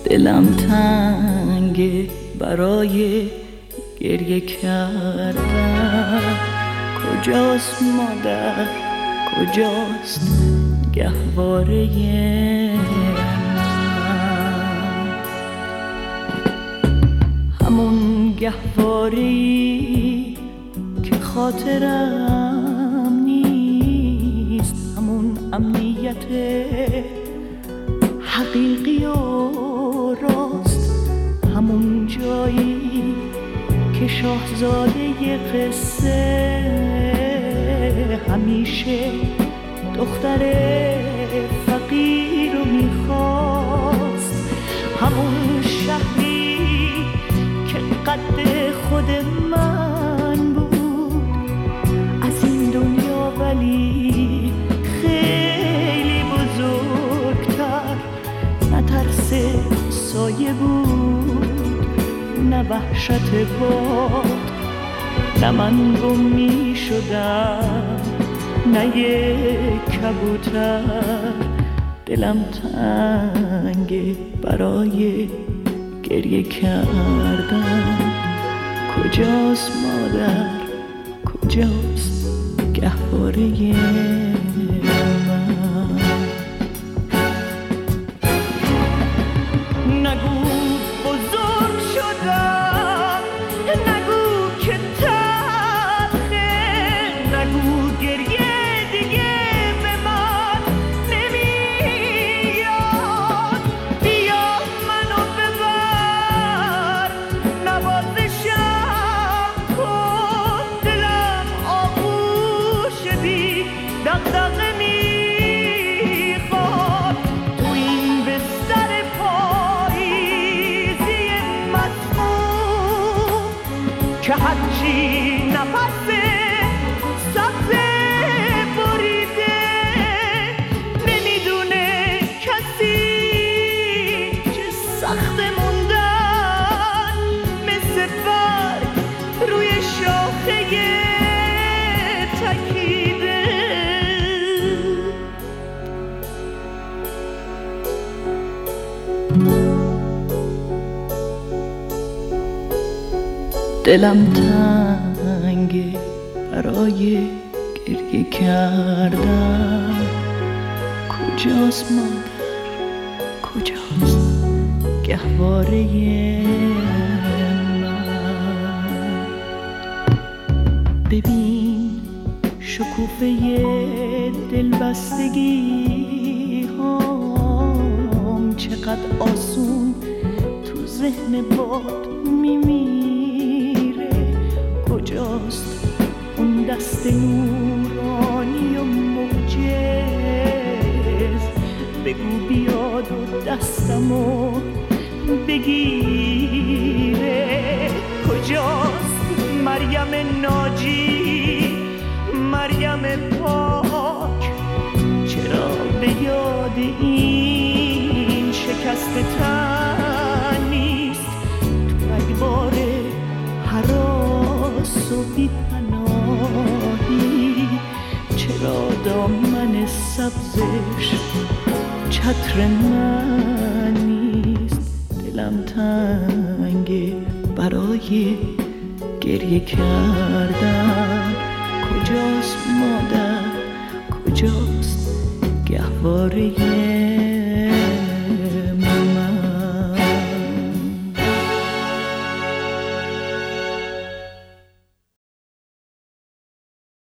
دلم تنگه برای گریه کردن. کجاست مادر، کجاست گهواره من؟ همون گهواره‌ای که خاطرم نیست، همون امنیت حقیقی و راست، همون جایی که شاهزاده قصه همیشه دختر فقیر رو میخواست، همون شهری که قد خود من بود از این دنیا، ولی خیلی بزرگتر، نه ترس سایه بود نه وحشت باد، نه من گم می شدم نه یک کبوتر. دلم تنگه برای گریه کردن. کجاست مادر، کجاست گهواره من؟ نگو بزرگ شدم، نگو که تلخه، نگو گریه دیگه به من نمیاد. بیا منو ببر، نوازشم کن، دلم آغوش بی دغدغه میخواد. تو این بستر پاییزی مسموم که هرچی نفس سبز بریده، نمیدونه کسی که سخت موندن مثل برگ روی شاخه تکیده. دلم تنگه برای گریه کردن. کجاست مادر، کجاست گهواره من؟ ببین شکوفه دلبستگی هام چقدر آسون تو ذهن باد میمیره. کجاست اون دست نورانی و معجز؟ بگو بیاد و دستمو بگیره. کجاست مریم ناجی، مریم پاک؟ چرا به یاد این شکست تن نیست؟ تو رگبار هراس و بی‌پناهی چرا دامن سبزش چتر من نیست؟ دلم تنگه برای گریه کردن. کجاست مادر، کجاست گهواره